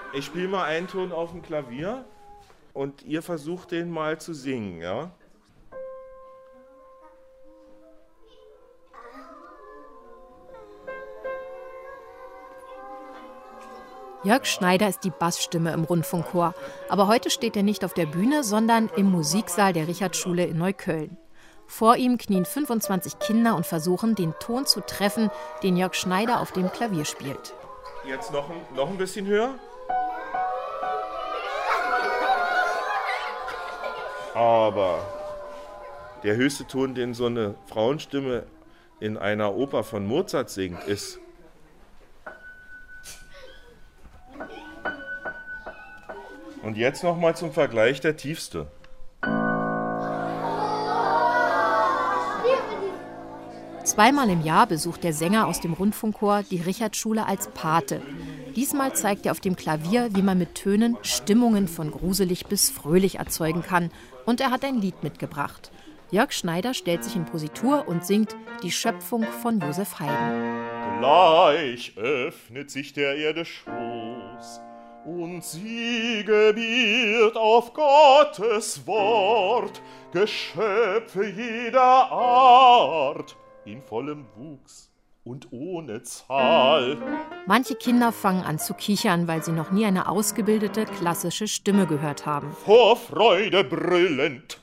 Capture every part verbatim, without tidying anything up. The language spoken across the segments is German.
Ich spiele mal einen Ton auf dem Klavier und ihr versucht den mal zu singen, ja? Jörg Schneider ist die Bassstimme im Rundfunkchor. Aber heute steht er nicht auf der Bühne, sondern im Musiksaal der Richardschule in Neukölln. Vor ihm knien fünfundzwanzig Kinder und versuchen, den Ton zu treffen, den Jörg Schneider auf dem Klavier spielt. Jetzt noch ein, noch ein bisschen höher. Aber der höchste Ton, den so eine Frauenstimme in einer Oper von Mozart singt, ist... Und jetzt noch mal zum Vergleich der tiefste. Zweimal im Jahr besucht der Sänger aus dem Rundfunkchor die Richardschule als Pate. Diesmal zeigt er auf dem Klavier, wie man mit Tönen Stimmungen von gruselig bis fröhlich erzeugen kann. Und er hat ein Lied mitgebracht. Jörg Schneider stellt sich in Positur und singt Die Schöpfung von Josef Haydn. Gleich öffnet sich der Erde Schoß und sie gebiert auf Gottes Wort Geschöpfe jeder Art in vollem Wuchs und ohne Zahl. Manche Kinder fangen an zu kichern, weil sie noch nie eine ausgebildete, klassische Stimme gehört haben. Vor Freude brüllend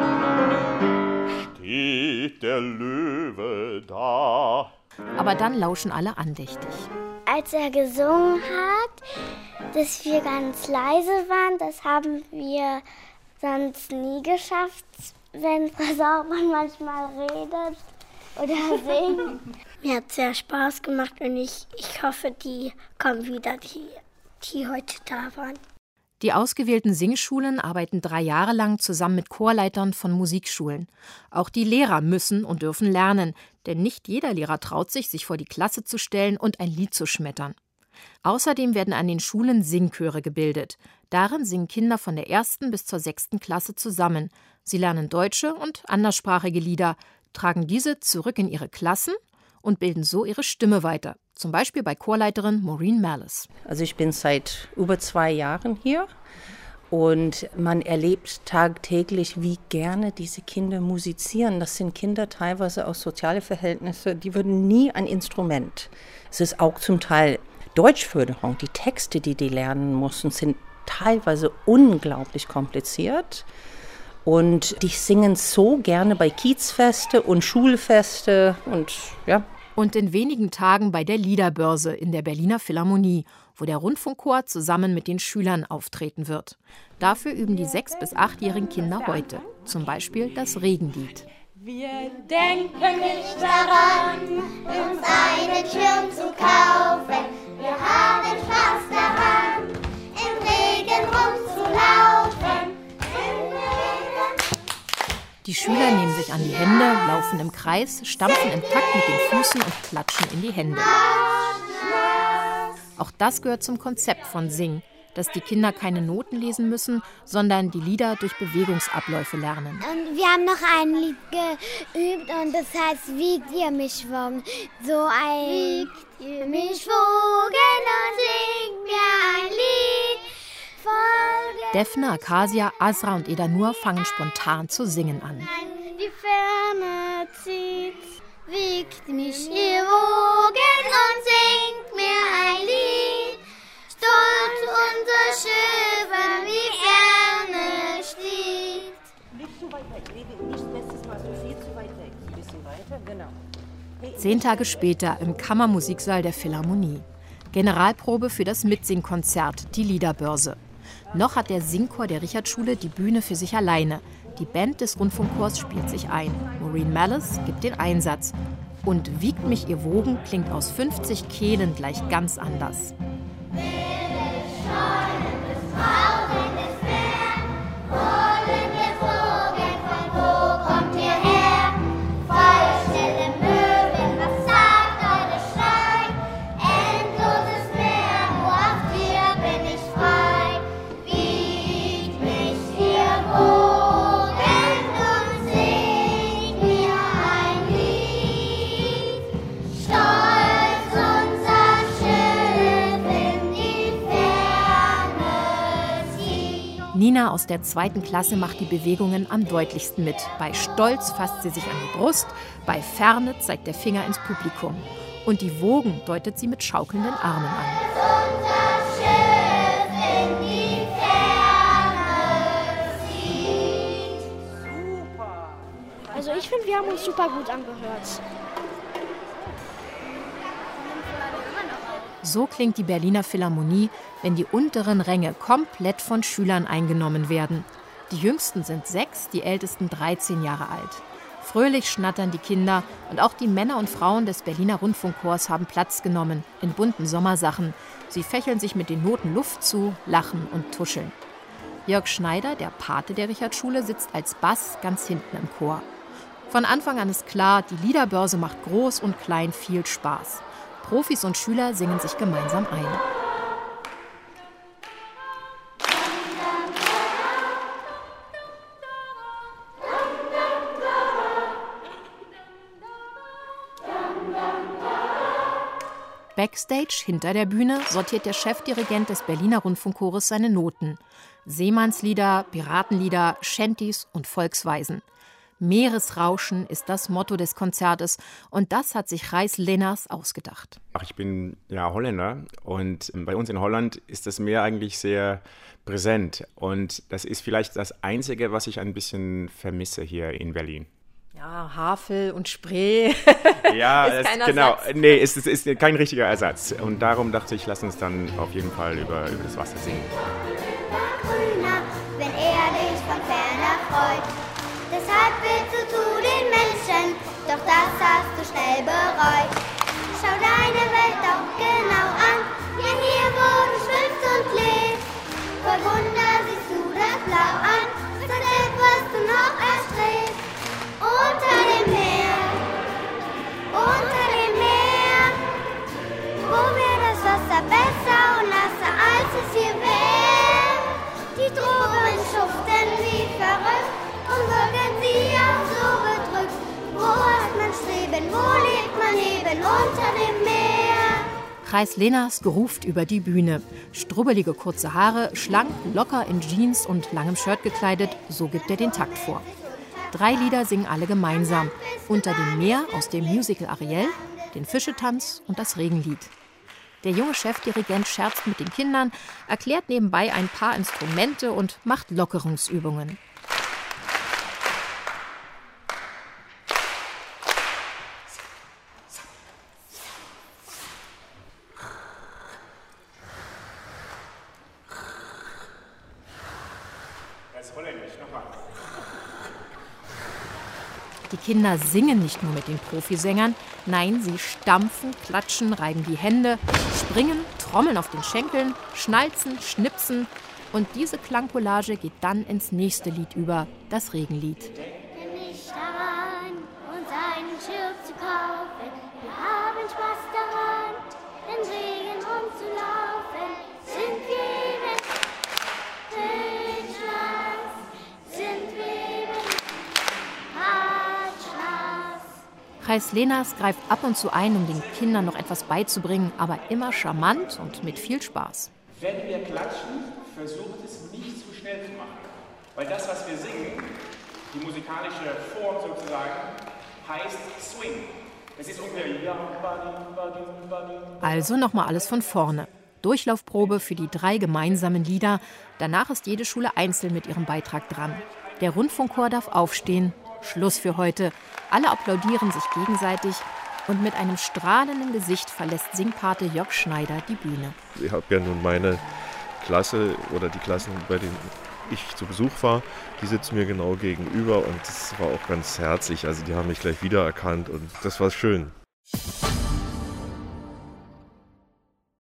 steht der Löwe da. Aber dann lauschen alle andächtig. Als er gesungen hat, dass wir ganz leise waren, das haben wir sonst nie geschafft, wenn Frau Sauermann manchmal redet oder singt. Mir hat es sehr Spaß gemacht und ich, ich hoffe, die kommen wieder, die, die heute da waren. Die ausgewählten Singschulen arbeiten drei Jahre lang zusammen mit Chorleitern von Musikschulen. Auch die Lehrer müssen und dürfen lernen, denn nicht jeder Lehrer traut sich, sich vor die Klasse zu stellen und ein Lied zu schmettern. Außerdem werden an den Schulen Singchöre gebildet. Darin singen Kinder von der ersten bis zur sechsten Klasse zusammen. Sie lernen deutsche und anderssprachige Lieder, tragen diese zurück in ihre Klassen und bilden so ihre Stimme weiter. Zum Beispiel bei Chorleiterin Maureen Malice. Also ich bin seit über zwei Jahren hier und man erlebt tagtäglich, wie gerne diese Kinder musizieren. Das sind Kinder teilweise aus sozialen Verhältnissen, die würden nie ein Instrument. Es ist auch zum Teil Deutschförderung. Die Texte, die die lernen mussten, sind teilweise unglaublich kompliziert. Und die singen so gerne bei Kiezfeste und Schulfeste und ja. Und in wenigen Tagen bei der Liederbörse in der Berliner Philharmonie, wo der Rundfunkchor zusammen mit den Schülern auftreten wird. Dafür üben die sechs- bis achtjährigen Kinder heute. Zum Beispiel das Regenlied. Wir denken nicht daran, uns einen Schirm zu kaufen. Wir haben Spaß daran, im Regen rumzulaufen. Die Schüler nehmen sich an die Hände, laufen im Kreis, stampfen im Takt mit den Füßen und klatschen in die Hände. Auch das gehört zum Konzept von Sing, dass die Kinder keine Noten lesen müssen, sondern die Lieder durch Bewegungsabläufe lernen. Und wir haben noch ein Lied geübt und das heißt Wiegt ihr mich wogen. So ein Wiegt ihr mich wogen und singt mir ein Lied. Defne, Acacia, Asra und Edanur fangen spontan zu singen an. Die Ferne zieht, wiegt mich ihr Wogen und singt mir ein Lied. Stolz unser Schiff, wie gerne steht. Nicht zu weit weg, nicht letztes Mal so viel zu weit weg. Ein bisschen weiter, genau. Zehn Tage später im Kammermusiksaal der Philharmonie. Generalprobe für das Mitsingkonzert, die Liederbörse. Noch hat der Singchor der Richardschule die Bühne für sich alleine. Die Band des Rundfunkchors spielt sich ein. Maureen Malice gibt den Einsatz. Und Wiegt mich ihr Wogen klingt aus fünfzig Kehlen gleich ganz anders. Stolz unser Schiff Nina aus der zweiten Klasse macht die Bewegungen am deutlichsten mit. Bei Stolz fasst sie sich an die Brust, bei Ferne zeigt der Finger ins Publikum. Und die Wogen deutet sie mit schaukelnden Armen an. Also ich finde, wir haben uns super gut angehört. So klingt die Berliner Philharmonie, wenn die unteren Ränge komplett von Schülern eingenommen werden. Die jüngsten sind sechs, die ältesten dreizehn Jahre alt. Fröhlich schnattern die Kinder und auch die Männer und Frauen des Berliner Rundfunkchors haben Platz genommen in bunten Sommersachen. Sie fächeln sich mit den Noten Luft zu, lachen und tuscheln. Jörg Schneider, der Pate der Richardschule, sitzt als Bass ganz hinten im Chor. Von Anfang an ist klar, die Liederbörse macht groß und klein viel Spaß. Profis und Schüler singen sich gemeinsam ein. Backstage, hinter der Bühne, sortiert der Chefdirigent des Berliner Rundfunkchores seine Noten. Seemannslieder, Piratenlieder, Shanties und Volksweisen. Meeresrauschen ist das Motto des Konzertes und das hat sich Gijs Lenners ausgedacht. Ach, ich bin ja Holländer und bei uns in Holland ist das Meer eigentlich sehr präsent und das ist vielleicht das Einzige, was ich ein bisschen vermisse hier in Berlin. Ja, Havel und Spree. Ja, ist kein es, genau. Ersatz. Nee, es, es ist kein richtiger Ersatz. Und darum dachte ich, lass uns dann auf jeden Fall über, über das Wasser singen. Grüner, wenn er dich von ferner freut. Deshalb willst du zu den Menschen, doch das hast du schnell bereut. Schau deine Welt doch genau an, ja hier wo du schwimmst und lebst. Voll Wunder siehst du das Blau an, sag etwas du noch erstrebst. Unter dem Meer, unter dem Meer, wo wir das Wasser besser und nasser als es hier wäre. Die Drogen schuften wie verrückt und wirken sie auch so bedrückt. Wo hat man Streben, wo lebt man eben unter dem Meer? Gijs Lenners geruft über die Bühne. Strubbelige kurze Haare, schlank, locker in Jeans und langem Shirt gekleidet, so gibt er den Takt vor. Drei Lieder singen alle gemeinsam. Unter dem Meer aus dem Musical Ariel, den Fischetanz und das Regenlied. Der junge Chefdirigent scherzt mit den Kindern, erklärt nebenbei ein paar Instrumente und macht Lockerungsübungen. Das ist holländisch, nochmal. Die Kinder singen nicht nur mit den Profisängern, nein, sie stampfen, klatschen, reiben die Hände, springen, trommeln auf den Schenkeln, schnalzen, schnipsen und diese Klangcollage geht dann ins nächste Lied über, das Regenlied. Denke nicht daran, uns einen Schirm zu kaufen, wir haben Spaß daran, im Regen rumzulaufen, sind wir eben Wildschnaps, sind wir eben Gijs Lenners greift ab und zu ein, um den Kindern noch etwas beizubringen, aber immer charmant und mit viel Spaß. Wenn wir klatschen, versucht es nicht zu schnell zu machen. Weil das, was wir singen, die musikalische Form sozusagen, heißt Swing. Das ist ungefähr... Also nochmal alles von vorne. Durchlaufprobe für die drei gemeinsamen Lieder. Danach ist jede Schule einzeln mit ihrem Beitrag dran. Der Rundfunkchor darf aufstehen. Schluss für heute. Alle applaudieren sich gegenseitig und mit einem strahlenden Gesicht verlässt Singpate Jörg Schneider die Bühne. Ich habe ja nun meine Klasse oder die Klassen, bei denen ich zu Besuch war, die sitzen mir genau gegenüber und das war auch ganz herzlich. Also die haben mich gleich wiedererkannt und das war schön.